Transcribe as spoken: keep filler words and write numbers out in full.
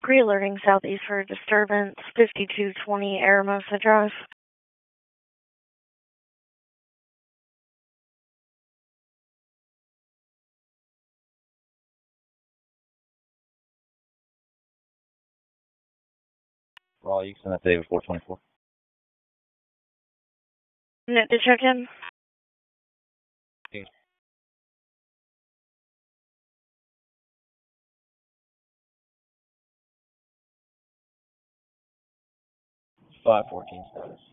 Pre-alerting southeast for a disturbance, fifty-two twenty Aramosa Drive. Raw, you can send that to David four twenty-four. Net to check in. five fourteen status.